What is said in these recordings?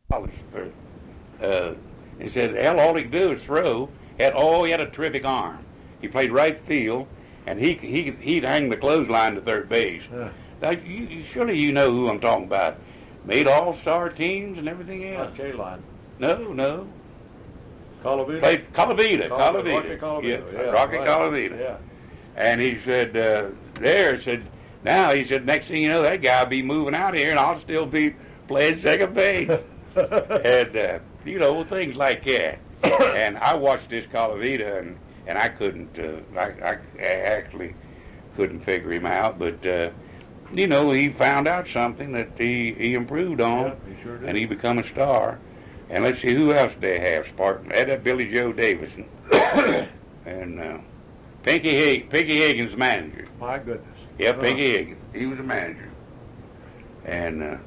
college. He said, hell, all he could do is throw. He had a terrific arm. He played right field, and he'd hang the clothesline to third base. Yeah. Now, surely you know who I'm talking about. Made all-star teams and everything else. Not K-Line. No. Colavita? Played Calavita. Rocky Colavita. Yeah, Rocky right. Colavita. Yeah. And he said, he said, next thing you know, that guy will be moving out here, and I'll still be playing second base. And, things like that. And I watched this Calavita, and I couldn't, I actually couldn't figure him out, but, he found out something that he improved on, Yeah, he sure did. and he become a star. And let's see, who else they have, Spartan? They had that Billy Joe Davison. And Pinky Higgins, manager. My goodness. Yeah, Pinky Higgins. He was a manager. And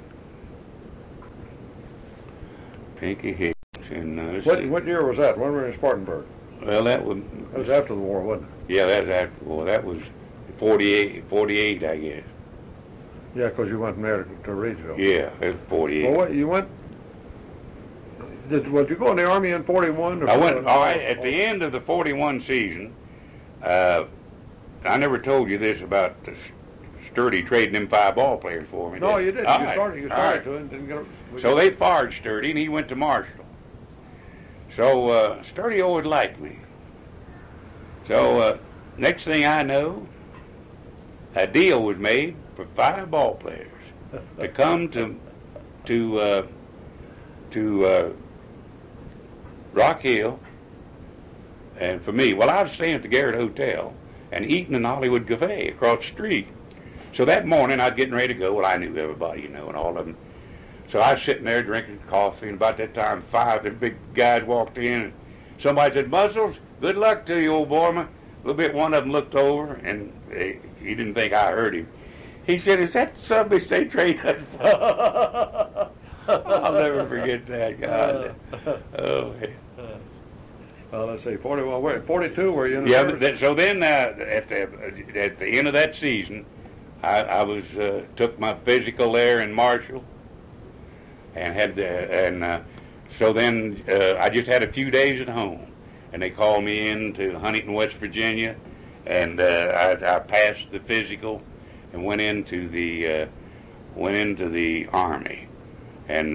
Pinky Higgins. And What year was that? When were you in Spartanburg? well, that That was after the war, wasn't it? yeah, that was after the war. That was 48, I guess. Yeah, because you went from there to Reidsville. Yeah, it was 48. Well, you went... Did you go in the Army in 41? I went, all right, at the end of the 41 season, I never told you this about Sturdy trading them 5 ball players for me. No, did I? you didn't. All You right, started all right. to and didn't get So they fired Sturdy, and he went to Marshall. So Sturdy always liked me. So next thing I know, a deal was made for 5 ball players to come to Rock Hill, and for me, well, I was staying at the Garrett Hotel and eating in the Hollywood Cafe across the street. So that morning, I was getting ready to go. Well, I knew everybody, and all of them. So I was sitting there drinking coffee, and about that time, 5 the big guys walked in, and somebody said, "Muscles, good luck to you, old boy." A little bit, one of them looked over, and he didn't think I heard him. He said, "Is that something they trade us for?" I'll never forget that, God. Oh, man. let's see, 41. Wait, 42 were you in the Yeah, service? so then at the end of that season, I was took my physical there in Marshall, and so then I just had a few days at home, and they called me in to Huntington, West Virginia, and I passed the physical and went into the Army, and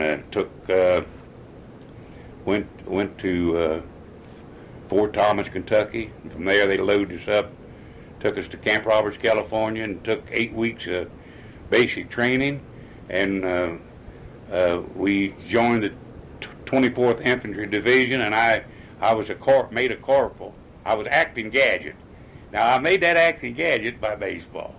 went to Fort Thomas, Kentucky. And from there, they loaded us up, took us to Camp Roberts, California, and took 8 weeks of basic training. And we joined the 24th Infantry Division, and I was made a corporal. I was acting gadget. Now, I made that acting gadget by baseball.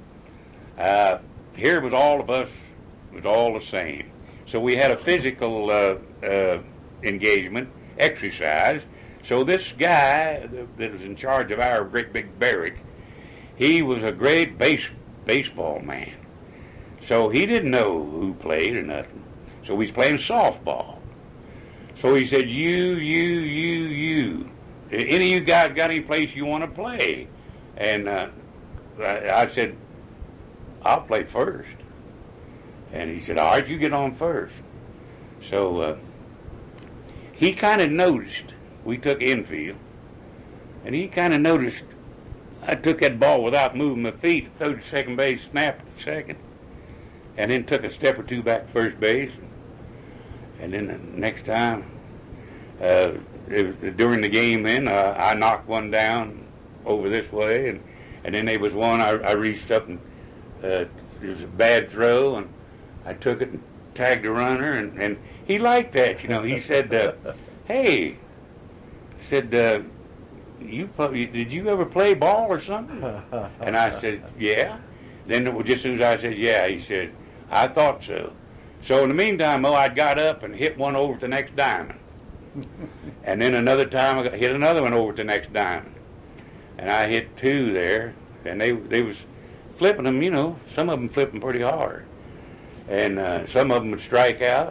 Here was all of us, was all the same. So we had a physical engagement, exercise. So this guy that was in charge of our great big barrack, he was a great baseball man. So he didn't know who played or nothing. So we was playing softball. So he said, you. Any of you guys got any place you want to play? And I said, I'll play first. And he said, all right, you get on first. So he kind of noticed, we took infield, and he kind of noticed I took that ball without moving my feet, threw to second base, snapped at second, and then took a step or two back to first base. And then the next time, during the game then, I knocked one down over this way, and then there was one I reached up, and it was a bad throw, and I took it and tagged the runner, and he liked that, He said, hey, did you ever play ball or something? And I said, yeah. Then just as soon as I said, yeah, he said, I thought so. So in the meantime, I got up and hit one over to the next diamond. And then another time I hit another one over to the next diamond. And I hit 2 there, and they was flipping them, some of them flipping pretty hard. And some of them would strike out,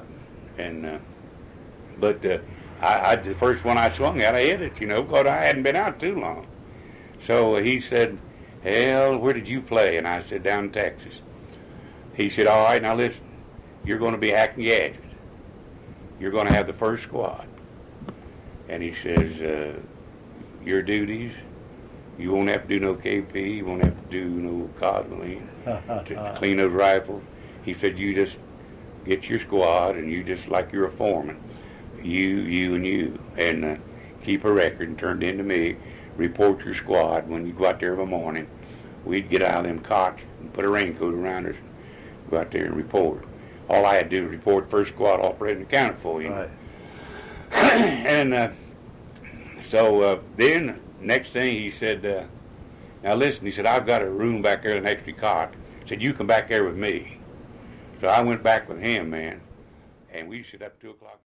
but the first one I swung at, I hit it, because I hadn't been out too long. So he said, hell, where did you play? And I said, down in Texas. He said, all right, now listen, you're going to be acting gadget. you're going to have the first squad. And he says, your duties, you won't have to do no KP, you won't have to do no Cosmoline to clean those rifles. He said, you just get your squad, and you just like you're a foreman, you, and keep a record and turn it in to me. Report your squad when you go out there in the morning. We'd get out of them cots and put a raincoat around us, go out there and report. All I had to do was report first squad operating and accounted for, you know. Right. And so then, next thing he said, now listen, he said, I've got a room back there, an extra cot. He said, you come back there with me. So I went back with him, man, and we sit up 2 o'clock.